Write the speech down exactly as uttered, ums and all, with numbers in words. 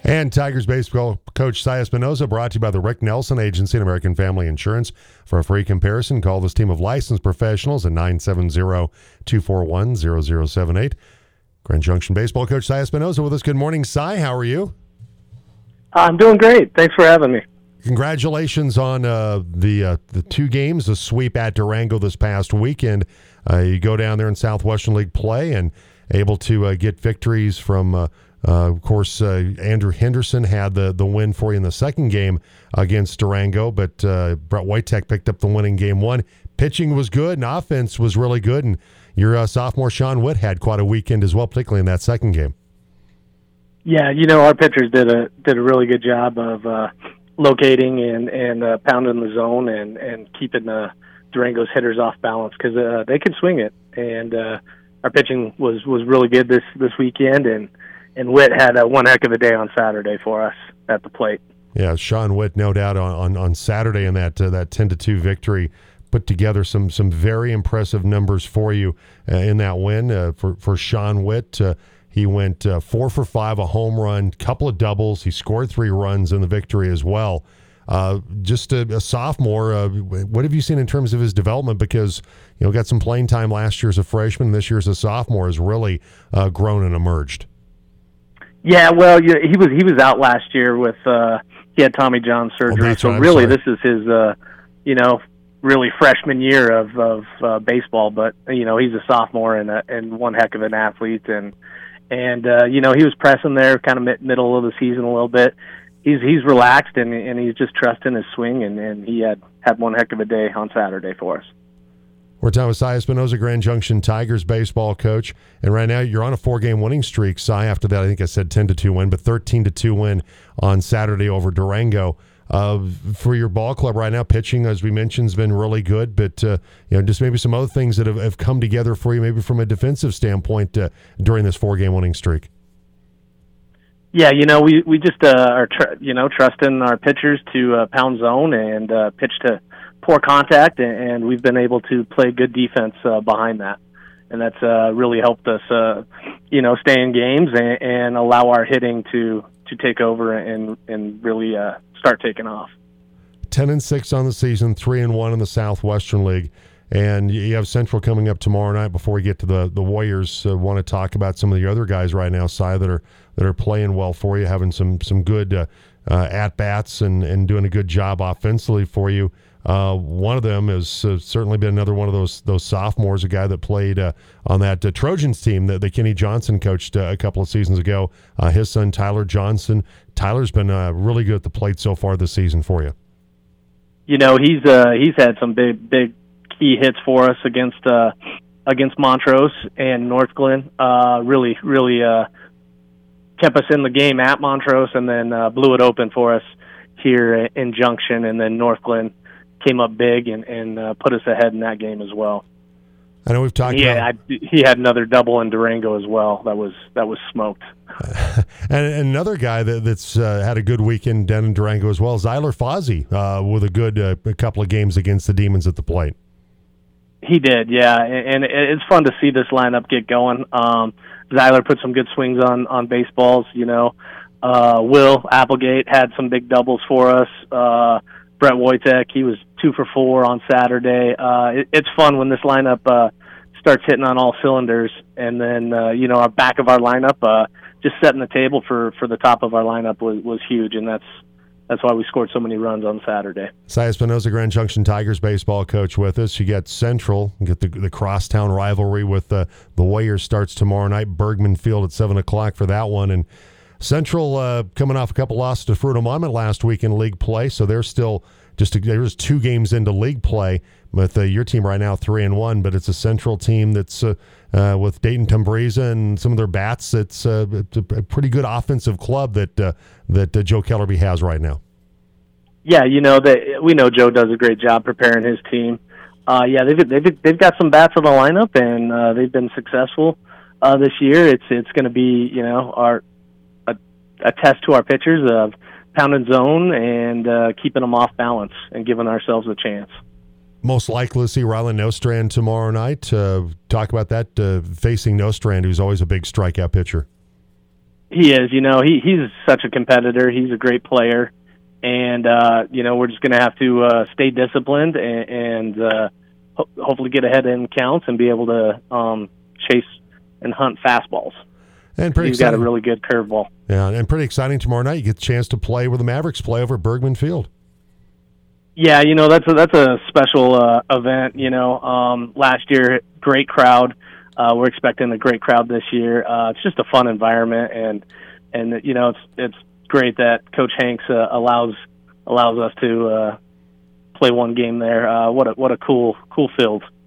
And Tigers baseball coach Cy Espinoza, brought to you by the Rick Nelson Agency and American Family Insurance. For a free comparison, call this team of licensed professionals at nine seven zero, two four one, zero zero seven eight. Grand Junction baseball coach Cy Espinoza with us. Good morning, Cy. How are you? I'm doing great. Thanks for having me. Congratulations on uh, the uh, the two games, the sweep at Durango this past weekend. Uh, you go down there in Southwestern League play and able to uh, get victories from, uh, uh, of course, uh, Andrew Henderson had the, the win for you in the second game against Durango, but uh, Brett Whitek picked up the win in game one. Pitching was good and offense was really good, and your uh, sophomore Sean Witt had quite a weekend as well, particularly in that second game. Yeah, you know, our pitchers did a did a really good job of uh, locating and and uh, pounding the zone and and keeping uh, Durango's hitters off balance because uh, they can swing it. And uh, our pitching was, was really good this, this weekend, and and Witt had a one heck of a day on Saturday for us at the plate. Yeah, Sean Witt, no doubt, on on, on Saturday in that uh, that ten to two victory, put together some some very impressive numbers for you uh, in that win. Uh, for for Sean Witt, uh, he went uh, four for five, a home run, couple of doubles. He scored three runs in the victory as well. Uh, just a, a sophomore, uh, what have you seen in terms of his development? Because, you know, got some playing time last year as a freshman. This year as a sophomore has really uh, grown and emerged. Yeah, well, yeah, he was he was out last year with uh, he had Tommy John surgery. Oh, so really, this is his, uh, you know, really freshman year of of uh, baseball. But you know, he's a sophomore and a, and one heck of an athlete. And and uh, you know, he was pressing there, kind of mid- middle of the season a little bit. He's he's relaxed and and he's just trusting his swing, and, and he had, had one heck of a day on Saturday for us. We're talking with Cy Espinoza, Grand Junction Tigers baseball coach, and right now you're on a four-game winning streak. Cy, after that, I think I said ten to two win, but thirteen to two win on Saturday over Durango. Uh, for your ball club right now, pitching, as we mentioned, has been really good, but uh, you know, just maybe some other things that have, have come together for you, maybe from a defensive standpoint uh, during this four-game winning streak. Yeah, you know, we we just uh, are tr- you know trusting our pitchers to uh, pound zone and uh, pitch to poor contact, and, and we've been able to play good defense uh, behind that, and that's uh, really helped us, uh, you know, stay in games and, and allow our hitting to to take over and and really uh, start taking off. Ten and six on the season, three and one in the Southwestern League. And you have Central coming up tomorrow night. Before we get to the, the Warriors, uh, want to talk about some of the other guys right now, Cy, that are that are playing well for you, having some some good uh, uh, at-bats and, and doing a good job offensively for you. Uh, one of them has uh, certainly been another one of those those sophomores, a guy that played uh, on that uh, Trojans team that, that Kenny Johnson coached uh, a couple of seasons ago. Uh, his son, Tyler Johnson. Tyler's been uh, really good at the plate so far this season for you. You know, he's uh, he's had some big, big key hits for us against uh, against Montrose and North Glen. Uh, really, really uh, kept us in the game at Montrose, and then uh, blew it open for us here in Junction. And then North Glen came up big and, and uh, put us ahead in that game as well. I know we've talked he about. Had, he had another double in Durango as well. That was that was smoked. Uh, and, and another guy that, that's uh, had a good weekend down in Durango as well, Zyler Fozzie, uh, with a good uh, a couple of games against the Demons at the plate. He did, yeah, and it's fun to see this lineup get going. Um, Zyler put some good swings on, on baseballs, you know. Uh, Will Applegate had some big doubles for us. Uh, Brett Whitek, he was two for four on Saturday. Uh, it, it's fun when this lineup uh, starts hitting on all cylinders, and then, uh, you know, our back of our lineup, uh, just setting the table for, for the top of our lineup was, was huge, and that's That's why we scored so many runs on Saturday. Cy Espinoza, Grand Junction Tigers baseball coach with us. You get Central, you get the, the crosstown rivalry with uh, the Warriors starts tomorrow night, Bergman Field at seven o'clock for that one. And Central uh, coming off a couple losses to Fruita Monument last week in league play, so they're still just – there's two games into league play with uh, your team right now three and one, but it's a Central team that's uh, uh, with Dayton Tumbriza and some of their bats. It's, uh, it's a pretty good offensive club that uh, that uh, Joe Kellerby has right now. Yeah, you know that we know Joe does a great job preparing his team. Uh, yeah, they've they've they've got some bats on the lineup, and uh, they've been successful uh, this year. It's it's going to be you know our a, a test to our pitchers of pounding zone and uh, keeping them off balance and giving ourselves a chance. Most likely to see Rylan Nostrand tomorrow night. Uh, talk about that, uh, facing Nostrand, who's always a big strikeout pitcher. He is. You know, he he's such a competitor. He's a great player, and uh, you know, we're just going to have to uh, stay disciplined and, and uh, ho- hopefully get ahead in counts and be able to um, chase and hunt fastballs. And pretty He's exciting. got a really good curveball. Yeah, and pretty exciting tomorrow night. You get the chance to play where the Mavericks play over at Bergman Field. Yeah, you know, that's a, that's a special uh, event. You know, um, last year, great crowd. Uh, we're expecting a great crowd this year. Uh, it's just a fun environment, and and you know, it's it's great that Coach Hanks uh, allows allows us to uh, play one game there. Uh, what a what a cool cool field.